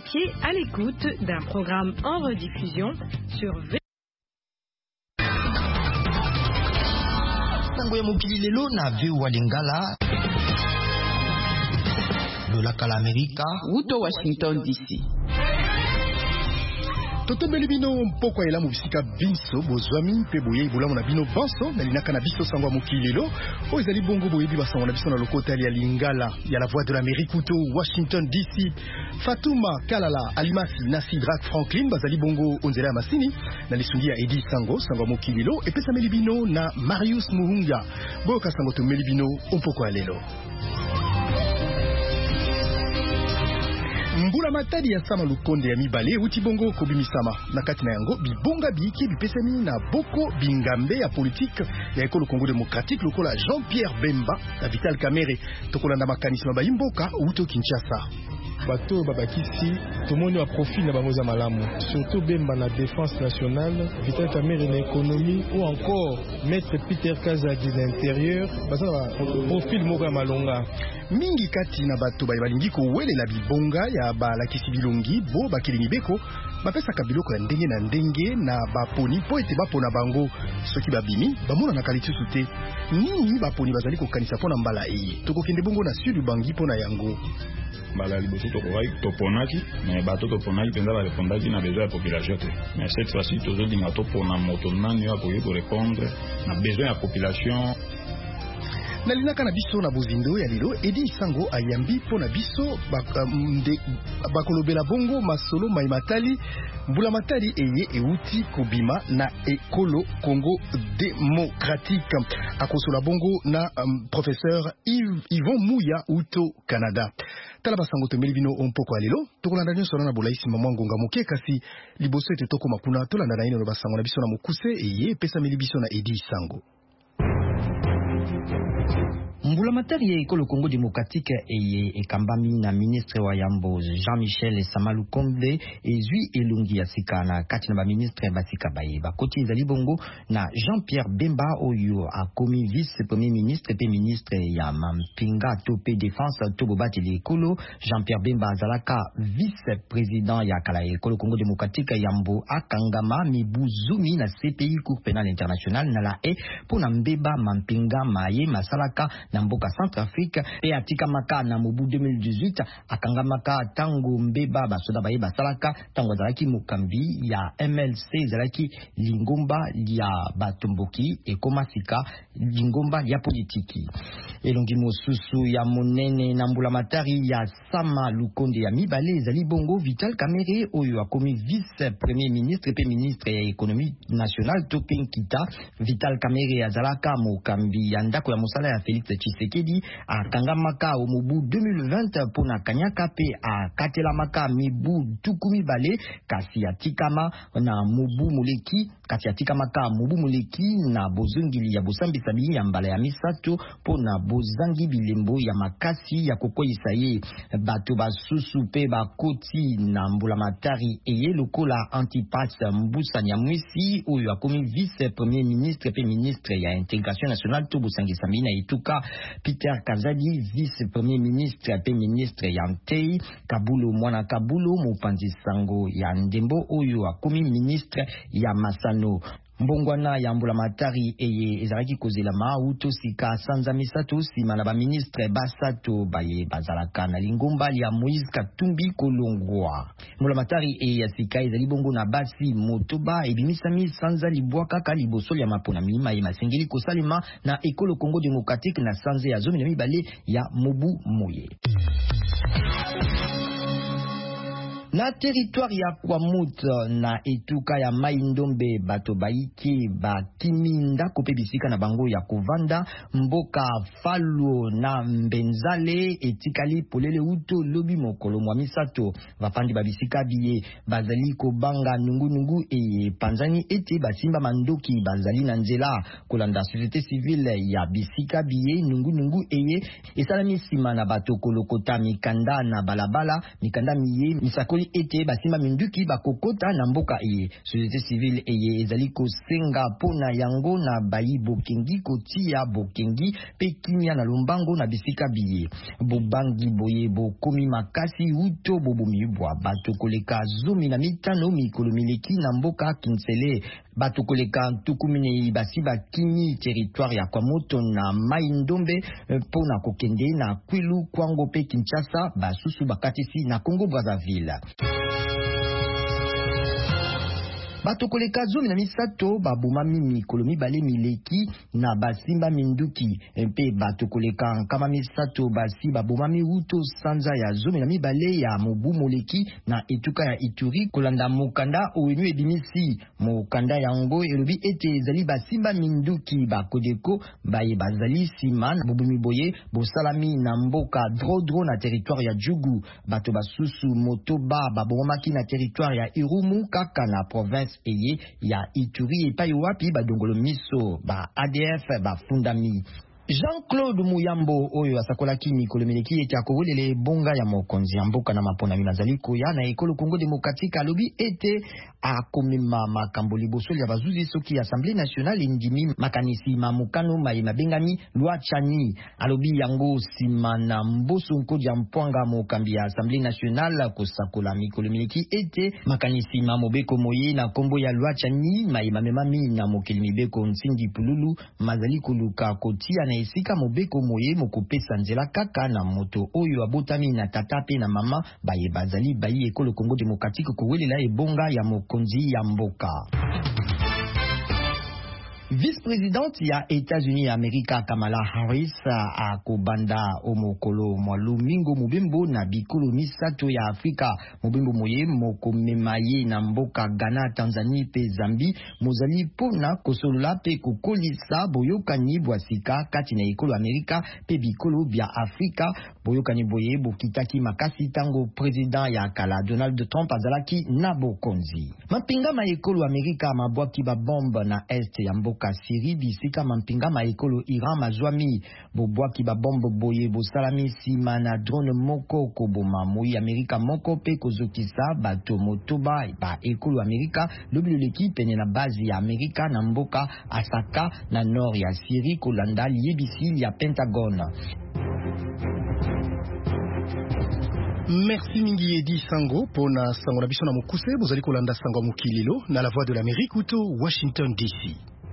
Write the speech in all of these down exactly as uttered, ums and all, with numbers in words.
étiez à l'écoute d'un programme en rediffusion sur V. Tango ya mokili lelo na V O A Lingala lolaka la Amerika uto Washington D C. Toto belibino mpoko ela mubisika binso bozwami pe boye bulamu na bino banso na linaka na biso sango mokili lelo o ezali bongo boyebi basango na biso na lokota ya Lingala ya la voix de l'Amérique uto Washington D C. Fatuma Kalala Alimasi na Sidrak Franklin bazali bongo onzela ya masini na lisungi ya Edi Sango sango mokili lelo epesa melibino na Marius Muhunga boka sango to melibino mpoko ya lelo. Mbula matadi ya sama lukonde ya mibale uti bongo kobimisama na kati na yango bibonga biki bipesemi na boko bingambe ya politique ya ekolo Congo démocratique lokola Jean-Pierre Bemba na Vital Kamerhe tokolanda makanisma bayimboka uto Kinshasa. Bato babakisi tomoni wa profil na bango za malamu surtout Bemba na défense nationale, Vital Kamerhe na économie ou encore maître Peter Kazadi na intérieur basa profil moko ya malonga mingi kati na bato balingi ko welela bibonga ya balakisi bilongi bo bakilingi beko bapesa kabiloko ya ndenge na ndenge na baponi po ete bapona bango soki babimi bamona na kalitisusu te nini baponi bazali kokanisa pona mbala eye tokokende bongo na sud bangi pona yango mbala liboso tokokai toponaki mais bato toponaki penza barepondaki na besoin ya population te mais cette fois-ci tozolinga topona moto nani oyo akoki korépondre na besoin ya population. Na linaka na biso na bozindo ya lelo Edi Sango ayambi po na biso bakolobela bongo masolo maimatali mbula matali eye euti kobima na ekolo Congo démocratique akosola bongo na um, professeur Yves, Yvon Mouya uto Canada. Tala basango tomeli bino ompoko ya lelo tokolanda nyonso na bolaisi mama ngonga moke kasi liboso ete toko makuna tolanda na ino basango na biso na mokuse eye pesa meli biso na Edi Sango. Mbula matari ya ekolo Congo démocratique eye ekambami na ministre wa yambo Jean-Michel Samalukonde ezui elongi ya sika na kati na ba ministre basika baye bakoti ezali bongo na Jean-Pierre Bemba oyo akomi vice premier ministre pe ministre ya mampinga to pe défense to bobati ekolo. Jean-Pierre Bemba azalaka vice président ya kala ekolo Congo démocratique yambo akangama mibuzumi na C P I Cour pénale internationale na la e pona mbeba mampinga maye masalaka na mboka Centrafrique pe atika maka na mobu deux mille dix-huit akangamaka tango mbeba basoda baye basalaka tango zalaki mukambi ya M L C zalaki lingomba ya batomboki ekomasika lingomba ya politiki elongi mosusu ya monene na mbula matari ya sama lukonde ya mibale zali bongo Vital Kamerhe oyo akomi vice premier ministre pe ministre ya économie nationale Topin Kita. Vital Kamerhe azalaka mukambi ya ndako ya musala ya Félix Tshisekedi akangamaka o mobu deux mille vingt pona kanyaka pe akatelamaka mibu tukumi bale kasi atikama na mobu muleki kasi atikamaka mobu muleki na bozungili ya bosambi sabi ya mbala ya misato pona bozangi bilembo ya makasi ya kokoyisa ye bato basusu pe bakoti na mbula matari eye lokola Antipas Mbusa Nyamwisi oyo akomi vice premier ministre pe ministre ya intégration nationale to bosangisa mina ituka Peter Kazadi vice premier ministre pe ministre ya Ntei Kabulo mwana Kabulo mopanzi sango ya Ndembo oyo akomi ministre ya Masano. Mbongwana ya mbula matari eye ezalaki kozela mauto sika sanza misato sima na ba ministre basato baye bazalaka na lingomba ya Moïse Katumbi Kolongwa. Mbula matari eye ya sika ezali bongo na basi motoba ebimisami sanza libwaka ka liboso ya mapona mima ye masengeli kosalema na ekolo Congo démocratique na sanze ya zomi na mibale ya Mobu Moye. Na territoire ya Kwamut na etuka ya Maindombe bato baiki bakiminda kope bisika na bango ya kovanda mboka Faluo na Mbenzale etikali polele uto lobi mokolo mwa misato vafandi babisika biye bazali kobanga nungu nungu eye panzani ete basimba mandoki bazali na nzela kolanda société civile ya bisika biye nungu nungu eye esalami sima na bato kolokota mikanda na balabala mikanda miye misako basakoli ete basimba minduki bakokota na mboka eye. Société civile eye ezali kosenga pona yango na bayi bokengi kotia bokengi pe kimia na lombango na bisika biye. Bobangi boye bokomi makasi uto bobomi bwa bato koleka zomi na mitano mikolo mileki na mboka Kinsele. Bato koleka tukumine basi bakini territoire ya Kwamoto na Mai Ndombe pona kokende na Kwilu Kwango pe Kinshasa basusu bakatisi na Congo Brazzaville. Bato koleka zomi na misato babomami mikolo mibale mileki na basimba minduki mpe bato koleka nkama misato basi babomami uto sanza ya zomi na mibale ya mobu moleki na etuka ya Ituri kolanda mokanda oenu ebimisi. Mokanda yango elobi ete ezali basimba minduki bakodeko baye bazali sima na bobomi boye bosalami na mboka drodro na territoire ya Djugu. Bato basusu motoba babomaki na territoire ya Irumu kaka na province eye ya Ituri epai wapi badongolo miso ba A D F ba fundami. Jean-Claude Muyambo oyo asakolaki mikolo mileki ete akowelele bonga ya mokonzi ya mboka na mapona minazali koya na ekolo Congo Démocratique alobi ete akomema makambo liboso ya bazuzi soki Assemblée nationale indimi makanisi mamukano mai mabengami loi Chani. Alobi yango sima na mboso nkodi ya mpwanga mokambi ya Assemblée nationale kosakola mikolo mileki ete makanisi mamobeko moye na kombo ya loi Chani mai mamemami na mokeli mibeko Nsingi Pululu mazali koluka kotia na esika mobeko moye mokopesa nzela kaka na moto oyo abotami na tata pe na mama baye bazali bayi ekolo Congo Démocratique kowelela ebonga ya mokonzi ya mboka. Vice-présidente ya États-Unis ya Amerika Kamala Harris akobanda omokolo mwalumingo mobembo na bikolo misato ya Afrika. Mobembo moye mokomemaye na mboka Ghana, Tanzanie pe Zambie mozali pona kosolola pe kokolisa boyokani bwa sika kati na ekolo Amerika pe bikolo bya Afrika. Boyokani boye bokitaki makasi tango president ya kala Donald Trump azalaki na bokonzi. Mapinga ma ekolo Amerika mabwaki ba bombe na est ya mboka ka Syrie bisika mampinga ma ekolo Iran mazwami bobwaki ba bombe boye bosalami sima na drone moko koboma moi Amerika moko pe kozokisa bato motoba ba ekolo Amerika lobiloleki pene na base ya Amerika na mboka Asaka na nord ya Syrie kolanda liebisi ya Pentagone. Merci mingi Edi Sango pona sango na biso na mokuse bozali kolanda sango mokililo na la voix de l'Amérique uto Washington D C.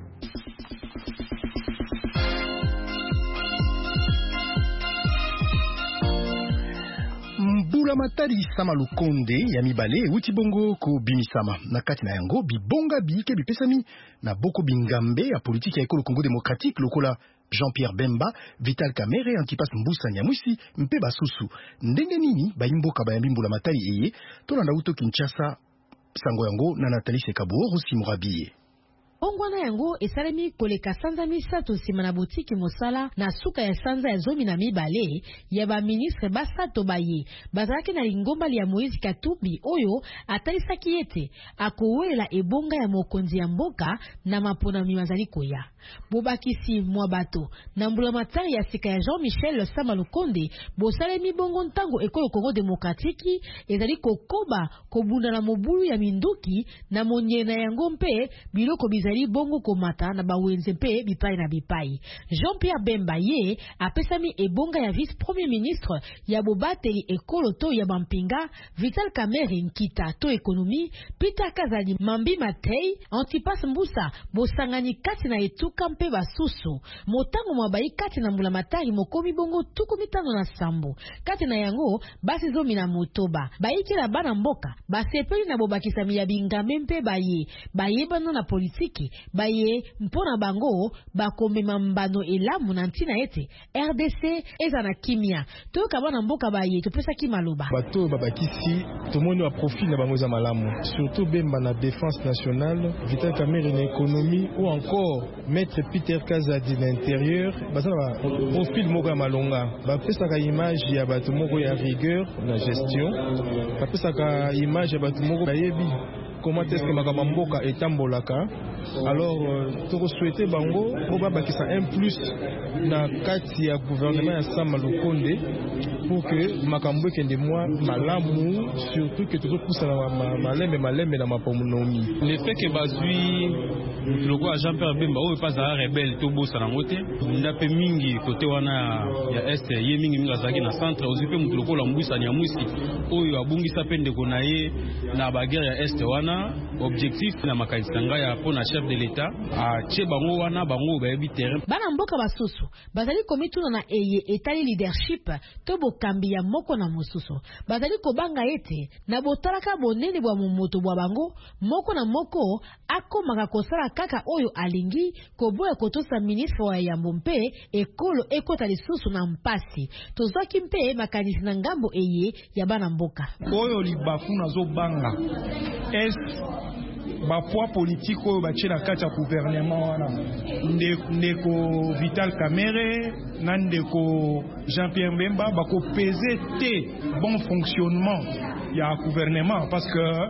Mbula matari sama lukonde ya mibale uti bongo ko bimisama na kati na yango bibonga biike bipesami na boko bingambe ya politiki ya ekolo Congo Démocratique lokola Jean-Pierre Bemba, Vital Kamerhe, Antipas Mbusa Nyamwisi, mpe basusu. Ndenge nini bayimboka bayambi mbula matari eye tolanda uto Kinshasa sango yango na Nathalie Sekabou Simurabiye. Ongwana yango esalemi koleka sanza misato nsima na botiki mosala na suka ya sanza ya zomi na mibale ya ba ministre basato baye bazalaki na lingomba ya Moïse Katumbi oyo atalisaki ete akowelela ebonga ya mokonzi ya mboka na maponami mazali koya. Bobakisi mwa bato na mbula matari ya sika ya Jean-Michel Sama Lukonde bosalemi bongo ntango ekolo Congo Démocratique ezali kokoba kobunda na mobulu ya minduki na monyena yango mpe biloko bizali bongo komata na bawenze mpe bipai na bipai. Jean-Pierre Bemba ye apesami ebonga ya vice premier ministre ya bobateli ekolo to ya bampinga Vital Kamerhe Nkita to ekonomi Peter Kazali Mambi Matei Antipas Mbusa bosangani kati na etuka mpe basusu motango mwabai kati na mbula matari mokomi bongo tuku mitano na sambo kati na yango basi zomi na motoba baikela bana mboka basepeli na bobakisami ya bingambe mpe baye bayebana na politiki baye mpona bango bakomema mbano elamu na ntina ete R D C eza na kimia toyoka bana mboka baye topesaki maloba bato babakisi tomoni wa profil na bango za malamu surtout Bemba na défense nationale Vital Kamerhe na économie ou encore Maître Peter Kazadi na intérieur bazana profil moko ya malonga bapesaka image ya bato moko ya rigueur na gestion bapesaka image ya bato moko bayebi comment est-ce que makamamboka etambolaka. Alors to souhaiter bango pour bakisa un plus na kati ya gouvernement ya Sama Lukonde pour que makambo kende moi malamu, surtout que toujours poussa na malembe malembe na mapomonomi. Le fait que bazui le logo à Jean-Pierre Bemba ou pas à rebelle to bossa na ngote ndape mingi côté wana ya est ye mingi mingi azaki na centre ozipe mutu logo la mbwisa nya mwisi oyo abungisa pende kona ye na baguerre ya est wana objectif na makanisanga ya pona chef de l'état a che bango wana bango ba yebi terrain bana mboka basusu bazali komituna na eye etali leadership to bokambi ya moko na mosusu bazali kobanga ete na botalaka bonene bwa momoto bwa bango moko na moko akomaka kosala kaka oyo alingi koboya kotosa ministre wa yambo mpe ekolo ekota lisusu na mpasi tozwaki mpe makanisi na ngambo eye ya bana mboka oyo libafu nazo banga est bapwa politique oyo batie na kati ya gouvernement wana ndeko Vital Kamerhe na ndeko Jean-Pierre Bemba bakopese te bon fonctionnement ya gouvernement parce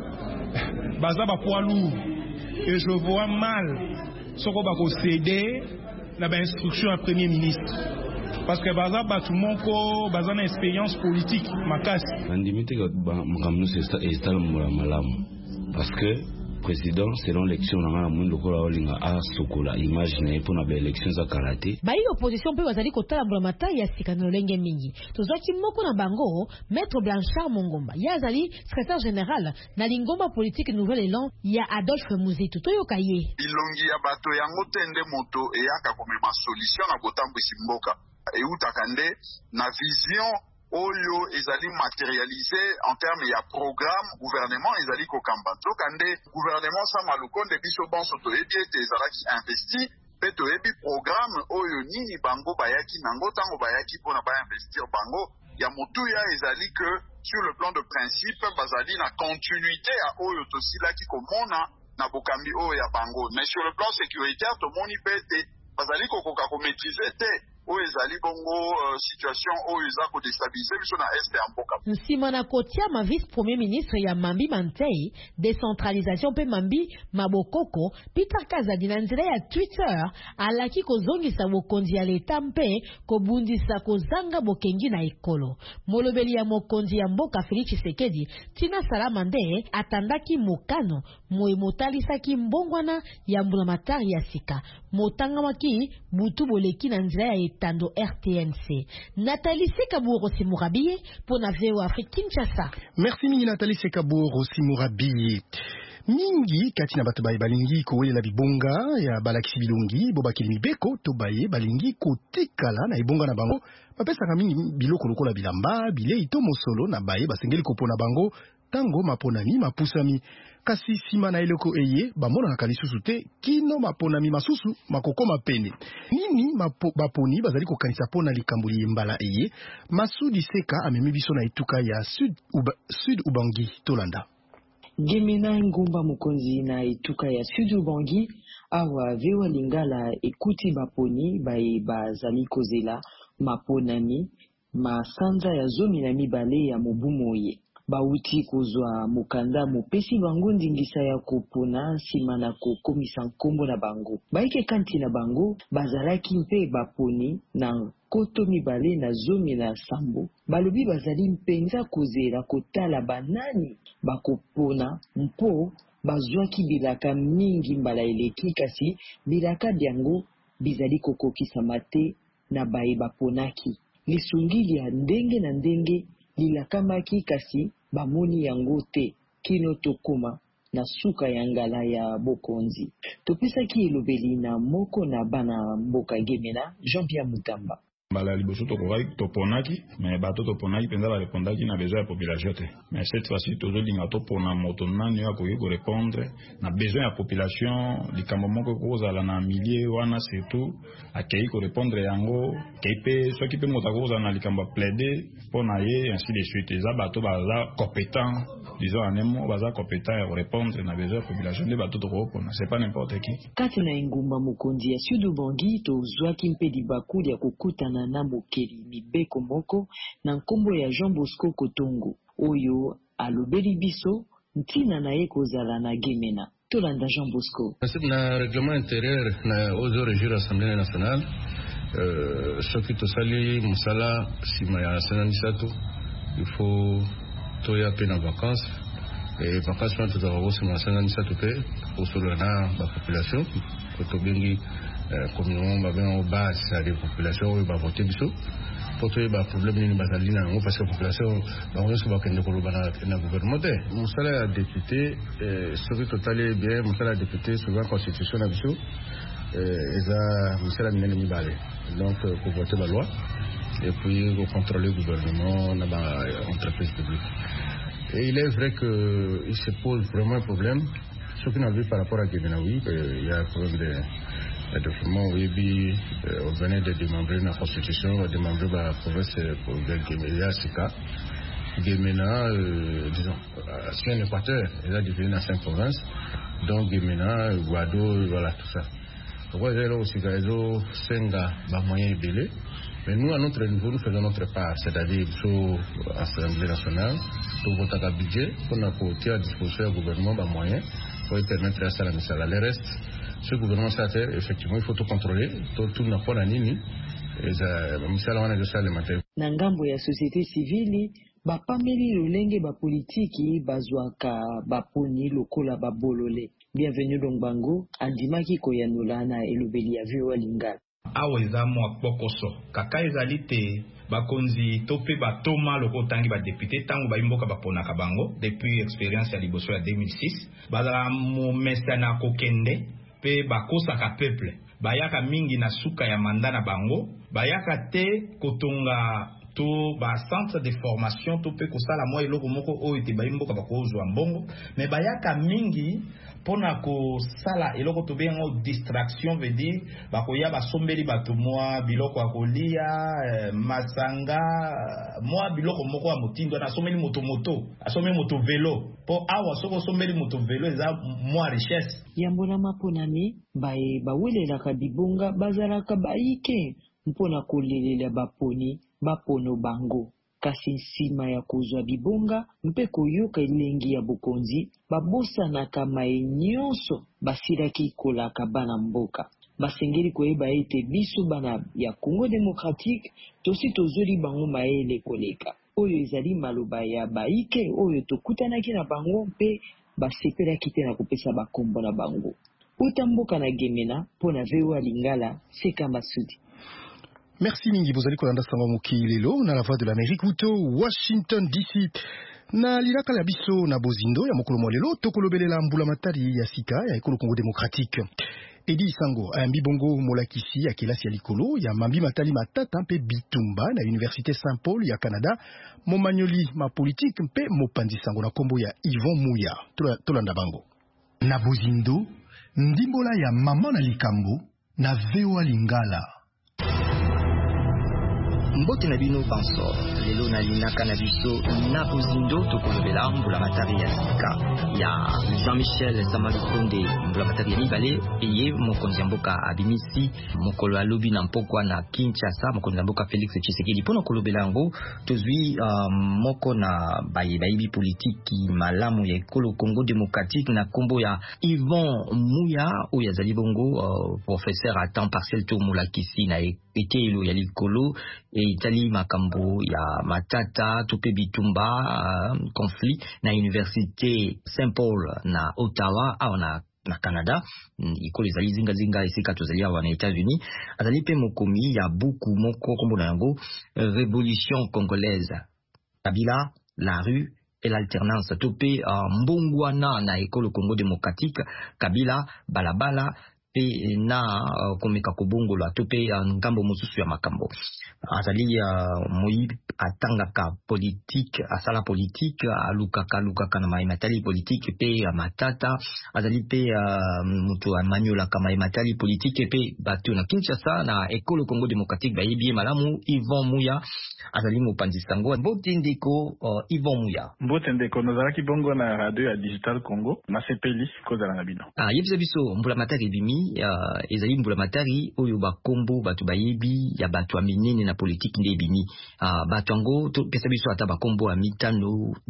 que baza bapwa lourd et je vois mal soko bako céder na ba instruction à premier ministre parce que baza batu moko baza na expérience politique makasi andimite ka makamno c'est estala malamu parce que président selon l'élection na mundo ko olinga a sokola imagine pour na ba élection za karaté ba yi opposition pe bazali kotala mbramata ya sikana lenge mingi tozwaki moko na bango maître Blanchard Mongomba yazali secrétaire général na lingomba politique nouvelle élan ya Adolphe Muzitu toyoka ye ilongi ya bato yango tende moto eyaka komema solution na botambwisi mboka eutaka nde na vision oyo ezali matérialisé en termes ya programme gouvernement ezali kokamba toka nde gouvernement Sama Lukonde biso bonso toyebi ete ezalaki investi pe toyebi programme oyo nini bango bayaki nango tango bayaki mpona bainvestir bango ya motuya ezali que sur le plan de principe bazali na continuité ya oyo tosilaki komona na bokambi oyo ya bango mais sur le plan sécuritaire tomoni pe ete bazali kokoka komaîtriser te oyo ezali bongo uh, situation oyo eza kodestabilize biso na este ya mboka nsima na kotiama vice premier ministre ya Mambi Mantei décentralisation pe Mambi Mabokoko Peter Kazadi na nzela ya Twitter alaki kozongisa bokonzi ya leta mpe kobundisa kozanga bokengi na ekolo molobeli ya mokonzi ya mboka Félix Tshisekedi Tina Salama nde atandaki mokano moye motalisaki mbongwana ya mbulamatari ya sika motangamaki butu boleki na nzela ya tando R T N C. Nathalie Sekabouro Simurabiye pour na V O Afrique Kinshasa. Merci mingi Nathalie Sekabouro Simurabiye. Mingi kati na bato baye balingi kowelela bibonga ya balakisi bilongi bobakili mibeko to baye balingi kotikala na ibonga na bango bapesaka mingi biloko lokola bilamba bilei to mosolo na baye basengeli kopona bango tango maponami mapusami kasi sima na eloko eye bamona na kalisusu te kino maponami masusu makokoma pene nini mapo, baponi bazali kokanisa pona likambuli mbala eye Masudi Seka amemi biso na etuka ya Sud Uba, Sud Ubangi Tolanda Gemena ngomba mukonzi na etuka ya Sud Ubangi awa vewa lingala ekuti baponi bae bazali kozela maponami masanza ya zomi na mibale ya mobumoye bauti kozwa mukanda mupesi bango ndingisa ya kopona nsima na kokomisa nkombo na bango baike kanti na bango bazalaki mpe baponi na koto mibale na zomi na sambo balobi bazali mpenza kozela kotala banani bakopona mpo bazwaki bilaka mingi mbala eleki kasi bilaka byango bizali kokokisa mate na baye baponaki lisungili ya ndenge na ndenge lilakamaki kasi bamoni yango te kino tokoma na suka ya ngala ya bokonzi topesaki elobeli na moko na bana mboka Gemena Jean-Pierre Mutamba mbala liboso tokoki toponaki mais bato toponaki penza barepondaki na besoin ya population te mais cette fois-ci tozolinga topona moto nani oyo akoki korepondre na besoin ya population likambo moko ekozala na milieu wana surtout akei korepondre yango kei mpe soki mpe moto akozala na likambo ya plaider mpo na ye ainsi de suite eza bato baza compétent disons anemo baza compétent ya korepondre na besoin ya population nde bato tokopona c'est pas n'importe qui kati na engumba mokonzi ya Sud Ubangi tozwaki mpe libakuli ya kokutana na mokeli mibeko moko na nkombo ya Jean Bosco Kotongo oyo alobeli biso ntina na ye kozala na Gemena. Tolanda Jean Bosco. Na règlement intérieur na ozo régir l'Assemblée nationale euh soki tosali musala sima ya sana misato il faut toya pe na vacances et vacances na tozala aussi na sana misato pe osolo na ba population ko to bengi communément ba ben au base à des populations ba voter biso pour toya ba problème ni bazali na ngo parce que population ba on se ba kende ko bana na gouvernement musala député soki totali bien musala député sur la constitution na biso eza musala minene mibale donc pour voter la loi et puis pour contrôler le gouvernement dans l'entreprise publique. Et il est vrai qu'il se pose vraiment un problème, ce qu'on a vu par rapport à Gemena, oui, il y a un problème de développement, oui, puis on venait de démembrer la constitution, on a démembré la province pour Gemena, Sika. Gemena, euh, disons, c'est un équateur, il a divisé dans cinq provinces, donc Gemena, Guado, voilà, tout ça. Mais nous, à notre niveau, nous faisons notre part, c'est-à-dire sur l'Assemblée nationale, pour voter un budget, pour nous apporter à disposition du gouvernement des moyens pour permettre à ça la mission. Le reste, ce gouvernement, effectivement, il faut tout contrôler, tout n'a pas la nini, et la mission de ça alimentaire. Nangambo ya société civile, bapameli lolenge ba politiki bazwaka baponi lokola babolole. Bienvenue donc Bango, andimaki koyanula na elobeli ya V O A Lingala. Awa eza mwa bokoso kaka ezali te bakonzi to pe batoma loko tangi ba député tango ba imboka baponaka bango depuis expérience ya liboso ya deux mille six bazala mo mesana kokende pe bakosaka peuple bayaka mingi na suka ya manda na bango bayaka te kotonga to ba centre de formation to pe kosala mwa eloko moko oyo te ba imboka bakozwa mbongo mais bayaka mingi pona ko sala eloko to bengo distraction veut dire bakoya basombeli bato mwa biloko akolia eh, masanga mwa biloko moko ya motindo na sombeli moto moto asomeli moto vélo po awa soko sombeli moto vélo eza mwa richesse yambona maponami bae bawelelaka bibonga bazalaka baike mpona kolelela baponi bapono bango kasi nsima ya kozwa bibonga mpe koyoka elengi ya bokonzi babosanaka mae nyonso basilaki kolaka bana mboka basengeli koyeba ete biso bana ya Congo démocratique tosi tozoli bango maele koleka oyo ezali maloba ya baike oyo tokutanaki na bango mpe basepelaki te na kopesa bakombo na bango uta mboka na Gemena mpona V O A Lingala Seka Masudi. Merci mingi bozali kolanda sango mokilelo na la voix de l'Amérique uto Washington D C. Na lilaka la biso na bozindo ya mokolo molelo tokolobelela mbula matari ya sika ya ekolo Congo démocratique. Edi Sango ayambi bongo molakisi ya kelasi ya likolo ya mambi matali matata mpe bitumba na Université Saint-Paul ya Canada momanyoli ma politique mpe mopanzi sango na kombo ya Yvon Mouya tolanda bango. Na bozindo ndimbola ya mama na likambo na V O A Lingala. Mbote na bino banso lelo na linaka na biso na bozindo tokolobela mbula matari ya sika ya Jean-Michel Samalukonde mbula matari ya mibale eye mokonzi ya mboka abimisi mokolo alobi na mpokwa na Kinshasa mokonzi ya mboka Félix Tshisekedi mpona kolobela yango tozwi uh, moko na baye bayibi politiki malamu ya ekolo Congo démocratique na kombo ya Yvon Mouya oyo azali bongo uh, professeur à temps partiel to molakisi na ekelo ya likolo e itali makambo ya matata tupe bitumba uh, conflit na Université Saint-Paul na Ottawa au na na Canada ikolo ezali zinga zinga esika tozali awa na États-Unis azali pe mokomi ya buku moko kombo na yango Révolution congolaise Kabila la rue et l'alternance tope uh, mbongwana na ekolo Congo démocratique Kabila balabala pe na uh, komeka kobongola tope uh, ngambo mosusu ya makambo azali uh, moi atangaka politique asala politique alukaka lukaka na maimatali politique pe uh, matata azali pe uh, mutu amanyola kama maimatali politique pe batu na Kinshasa na ekolo Congo démocratique bayibi malamu Yvon Mouya azali mopanzi sango mbote ndeko uh, Yvon Mouya mbote ndeko nozalaki bongo na radio ya Digital Congo na sepeli kozala na bino ah yebisa biso mbula matari bimi uh, ezali mbula matari oyo bakombo batu bayebi ya batu minene na politique nde bini uh, batu ango to pesa biso ata bakombo ya mitano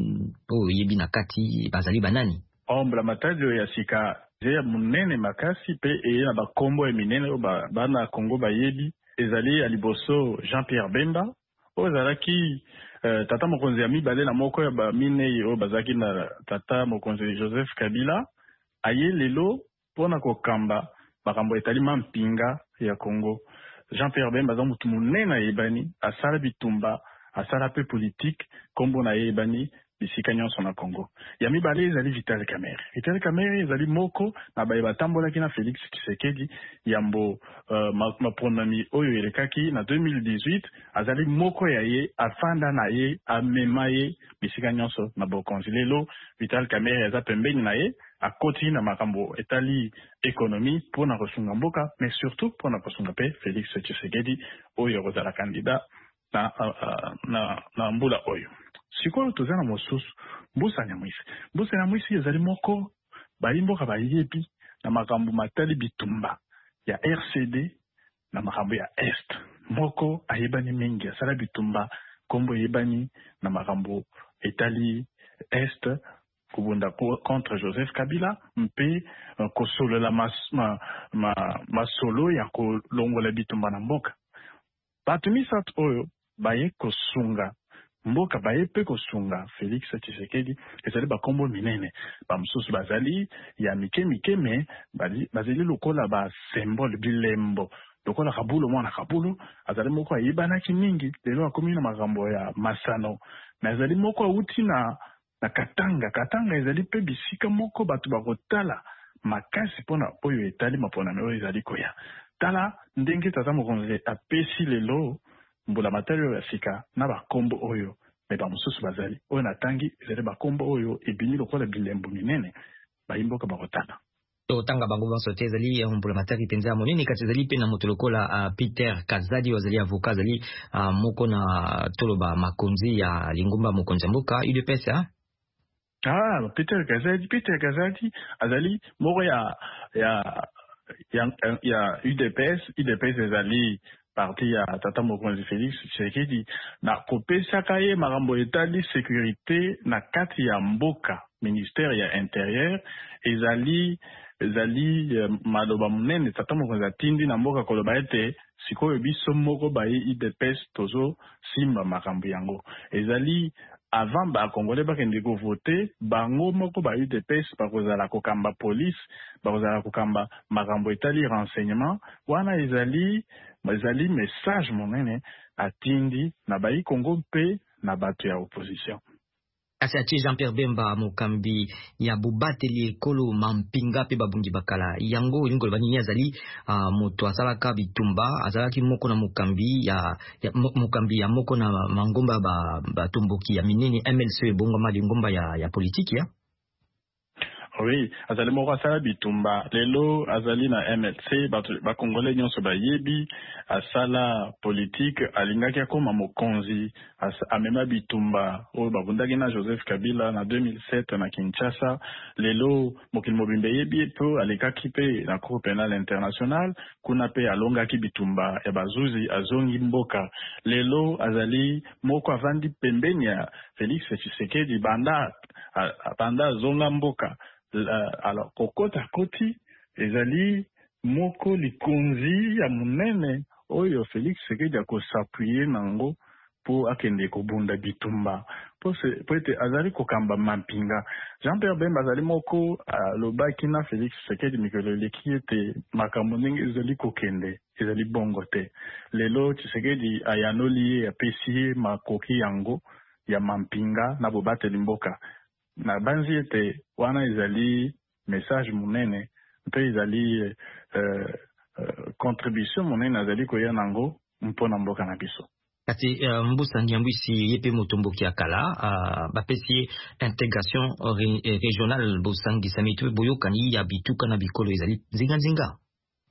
oyo yebi na kati bazali banani oh, mbula matari oyo ya sika ya munene makasi pe e na bakombo ya minene oyo ba, bana Congo bayebi ezali ya liboso Jean-Pierre Bemba oyo ezalaki uh, tata mokonzi ya mibale na moko ya baminei oyo bazalaki na tata mokonzi Joseph Kabila aye lelo pona kokamba makambo etali mampinga ya Congo. Jean-Pierre Bemba aza mutu munene ayebani asala bitumba asala pe politique kombo na yebani bisika nyonso na Congo. Ya mibale ezali Vital Kamerhe. Vital Kamerhe ezali moko na baye batambolaki na Félix Tshisekedi yambo uh, mapronami oyo elekaki na deux mille dix-huit azali moko ya ye afanda na ye amema ye bisika nyonso na bokonzi. Lelo Vital Kamerhe aza pembeni na ye akoti na makambo etali ekonomi pona kosunga mboka mais surtout pona kosunga pe Félix Tshisekedi oyo kozala candidat na, uh, na, na mbula oyo. Sikoyo tozana mosusu mbusa nyamwisi mbusa nyamwisi ezali moko bayimboka bayebi na makambo matali bitumba ya R C D na makambo ya Est moko ayebani mingi asala bitumba kombo yebani na makambo etali Est kubunda contre Joseph Kabila mpe uh, kosolola mas, ma, ma, masolo ya kolongola bitumba na mboka batu misatu oyo baye kosunga mboka baye pe kosunga Félix Tshisekedi ezali bakombo minene bamususu bazali ya mike mike me bazali lokola ba symbole bilembo lokola Kabulo mwana Kabulo azali moko ayibanaki mingi lelo akomi na makambo ya masano na ezali moko auti na na Katanga Katanga ezali pe bisika moko batu bakotala makasi pona oyo etali mapona oyo ezali koya tala ndenge tata mokonzi apesi lelo mbula matériel ya sika na bakombo oyo me bamususu bazali oyo natangi ezali bakombo oyo ebini lokola bilembo minene bayimboka bakotana totanga bango banso te ezali mbula matari penza ya monene kati ezali pe na moto lokola uh, Peter Kazadi oyo azali avocat azali uh, moko na toloba makonzi ya lingumba mokonzi ya mboka U D P S ha? Ah, Peter Kazadi Peter Kazadi azali moko ya ya ya, ya U D P S U D P S ezali parti ya tata mokonzi Félix Tshisekedi na kopesaka ye makambo etali sécurité na kati ya mboka ministère ya intérieur ezali ezali uh, maloba munene tata mokonzi atindi na mboka koloba ete sikoyo biso moko baye U D P S tozo simba makambo yango ezali avant ba Congolais bakende ko voter bango moko ba U D P S bakozala kokamba police bakozala kokamba makambo etali renseignement wana ezali ezali message monene atindi na bayi Congo mpe na bato ya opposition. Asi ati Jean-Pierre Bemba mokambi ya bubateli ekolo mampinga pe babungi bakala yango lingo bani azali uh, moto asalaka bitumba azalaki moko na mokambi ya, ya mokambi ya moko na mangomba ba batumboki ya minene M L C bongo mali ngomba ya ya politique ya. Oui, azali moko asala bitumba lelo azali na M L C ba Congolais nyonso bayebi asala politique alingaki akoma mokonzi amema bitumba oyo babundaki na Joseph Kabila na deux mille sept na Kinshasa lelo mokili mobimbe yebi po alekaki pe na Cour pénale internationale kuna pe alongaki bitumba ya bazuzi azongi mboka lelo azali moko avandi pembeni ya Félix Tshisekedi banda banda zonga mboka. Uh, alors kokota koti ezali moko likonzi ya munene oyo Félix Tshisekedi akosapuye nango po akende kobunda bitumba po se po ete azali kokamba mampinga Jean-Pierre Bemba azali moko uh, lobaki na Félix Tshisekedi mikolo leki ete makambo ndenge ezali kokende ezali bongo te lelo Tshisekedi ayanoli ye apesi makoki yango ya mampinga na bobateli mboka na banzi ete wana ezali message munene mpe ezali uh, uh, contribution munene azali koya nango mpona mboka na biso kati uh, mbusa nyambwisi yepe motomboki ya kala uh, bapesi intégration re, régionale bosangi samitu boyokani ya bituka na bikolo ezali nzinga nzinga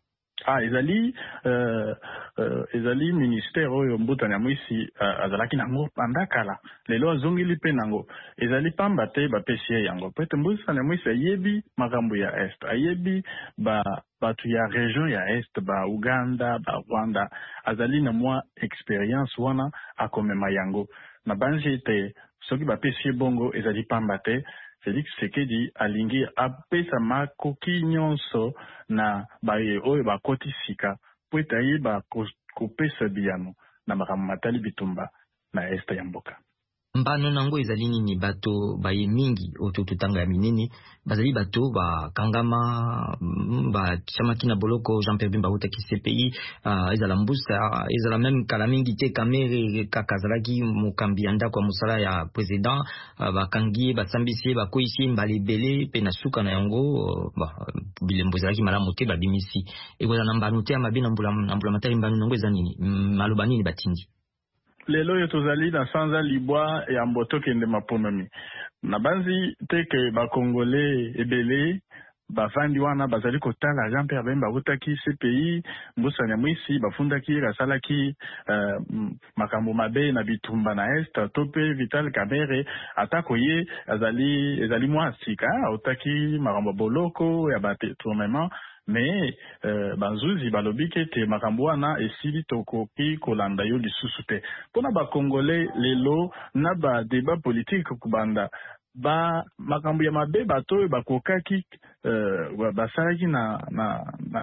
Ah, ezali euh, euh, ezali ministère oyo mbuta na mwisi uh, azalaki nango pandakala lelo azongeli pe nango ezali pamba te bapesi yango pete mbuta na mwisi ayebi makambo ya est ayebi ba batu ya region ya est ba Uganda ba Rwanda azali na mwa experience wana akomema yango na banji te soki bapesi bongo ezali pamba te Félix Tshisekedi alingi apesa makoki nyonso na baye oyo bakoti sika po ete ayeba kopesa biyano na makambo matali bitumba na este ya mboka. Mbano nango ezali nini bato baye mingi oto tutanga ya minene bazali bato ba kangama ba chamaki na boloko Jean-Pierre Bemba utaki C P I uh, ezala mbusa ezala même kala mingi te kamere kakazalaki mokambi anda kwa musala ya president uh, bakangi basambisi bakoisi mbalebele pe na suka na yango uh, ba bilembo ezalaki malamu te babimisi ekoza na mbano te amabi na mbula na mbula matari mbano nango ezali nini maloba nini batindi lelo yo tozali na sanza libwa ya mboto kende maponami na banzi teke ba Congolais ebele bafandi wana bazali kotala Jean-Pierre Bemba utaki C P I mbusa ya mwisi bafundaki rasalaki uh, makambo mabe na bitumba na est tope Vital Kamerhe atako ye azali ezali mwasika utaki makambo boloko ya bate tournement mais euh, banzuzi balobi kete makambo wana esili tokoki kolanda yo lisusu te pona ba Congolais lelo na ba débat politique kubanda ba makambo ya mabe bato bakokaki euh, basalaki na na na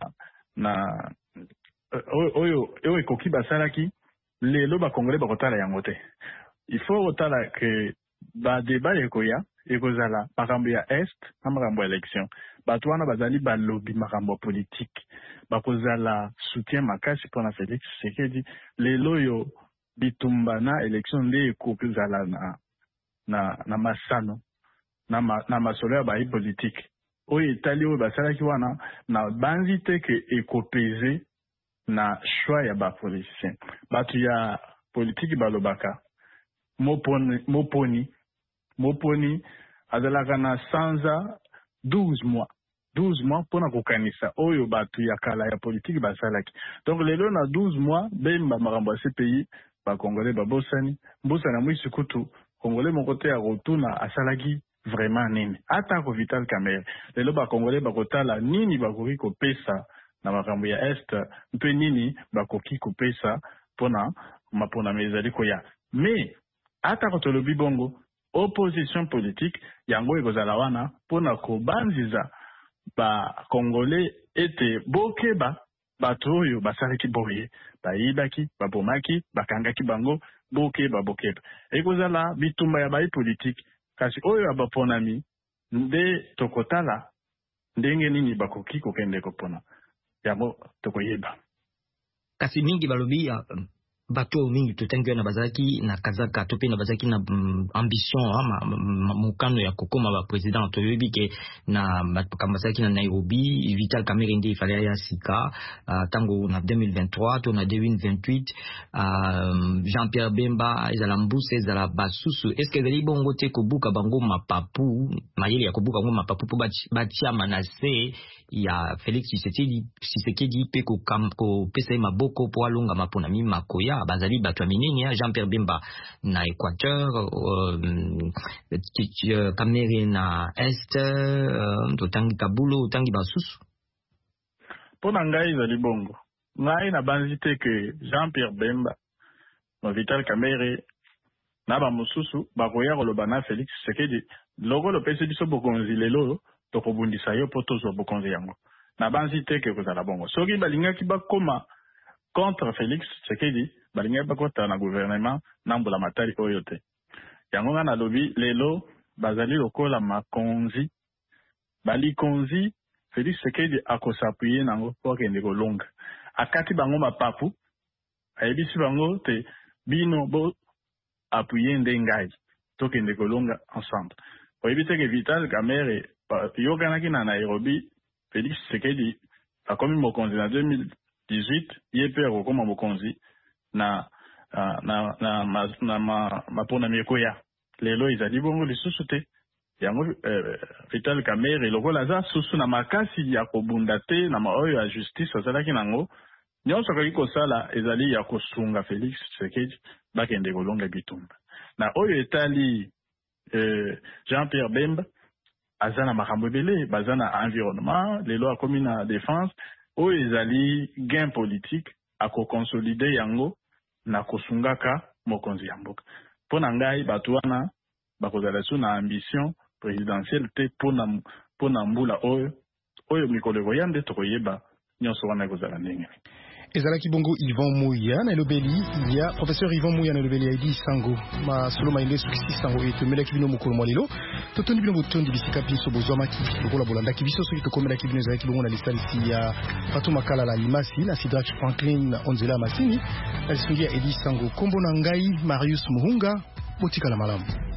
na uh, oyo oyo ekoki basalaki lelo ba Congolais bakotala yango te il faut otala que ba débat ekoya ekozala makambo ya est na makambo ya élection bato wana bazali balobi makambo politique bakozala soutien makasi mpona Félix Tshisekedi lelo yo bitumba na élection nde ekozala na na na masano na ma, na masolo ya bayi politique oyo etali oyo basalaki wana na banzi te ke ekopeze na choix ya bapoliticien bato ya politique balobaka moponi moponi moponi azalaka na sanza douze mois douze mois pona kokanisa oyo batu ya kala ya politique basalaki donc lelo na douze mois Bemba makambo ya C P I ba Congolais babosani mbusa na mwisi kutu Congolais mon côté ya rotuna asalaki vraiment nini ata ko Vital Kamerhe lelo ba Congolais bakotala nini bakoki kopesa na makambo ya est mpe nini bakoki kopesa pona mapona mezali koya mais ata ko tolobi bongo opposition politique yango ekozala wana pona kobanziza ba Congolais ete bokeba bato oyo basalaki boye bayibaki babomaki bakangaki bango bokeba bokeba ekozala bitumba ya bayi politique kasi oyo abaponami nde tokotala ndenge nini bakoki kokende kopona yango tokoyeba kasi mingi balobi ya bato mingi tutengwe na bazaki na kazaka tope na bazaki na mm, ambition ama mukano ya kokoma ba president toyebi ke na bakambazaki na Nairobi Vital Kamerhe ndi ifale ya sika uh, tango na deux mille vingt-trois to na deux mille vingt-huit uh, Jean-Pierre Bemba ezala mbuse ezala basusu est-ce que ezali bongo te kobuka bango mapapu mayele ya kobuka bango mapapu po batia manase ya Félix Tshisekedi Tshisekedi pe ko kamko pesa maboko po alonga mapona mi makoya bazali bato minene Jean-Pierre Bemba na Équateur euh, Kamerhe na Est euh, totangi Kabulo totangi basusu pona ngai ezali bongo ngai na banzi te ke Jean-Pierre Bemba na Vital Kamerhe na ba mususu bakoya koloba na Félix Tshisekedi logo lo pesi biso bokonzi lelo tokobundisa yo po tozwa bokonzi yango na banzi te ke kozala bongo soki balingaki bakoma contre Félix Tshisekedi balinga bakota na gouvernement na mbula matari oyo te yango nga na lobi lelo bazali lokola makonzi bali konzi Félix Tshisekedi akosapuye nango po akende kolonga akati bango mapapu ayebisi bango te bino bo apuye nde ngai tokende kolonga ensemble oyebi te ke Vital Kamerhe yokanaki na Nairobi Félix Tshisekedi akomi mokonzi na deux mille dix-huit ye pe akokoma mokonzi na na na na ma na ma mapona miekoya lelo ezali bongo lisusu te yango euh, Vital Kamerhe lokola za susu na makasi ya kobunda te na maoyo ya justice azalaki nango nyonso kaki kosala ezali ya kosunga Félix Tshisekedi bakende kolonga bitumba na oyo etali euh, Jean-Pierre Bemba azana makambo ebele bazana environnement lelo akomi na défense oyo ezali gain politique ako consolider yango na kosungaka mokonzi ya mboka pona ngai bato wana bakozala su na ambition présidentielle te pona pona mbula oyo oyo mikolo ya nde tokoyeba nyonso wana kozala ndenge ezalaki bongo Yvan Mouya na lobeli il y a professeur Yvan Mouya na lobeli Aidi Sango ma solo mainde sukisi sango et melaki bino mokolo molelo totoni bino botondi bisika biso bozwama ki lokola bolanda ki biso soki tokomela ki bino ezalaki bongo na lisalisi ya Fatou Makala la Limasi na Sidrak Franklin Onzela Masini na lisungi ya Aidi Sango kombo na ngai Marius Muhunga botika la malamu.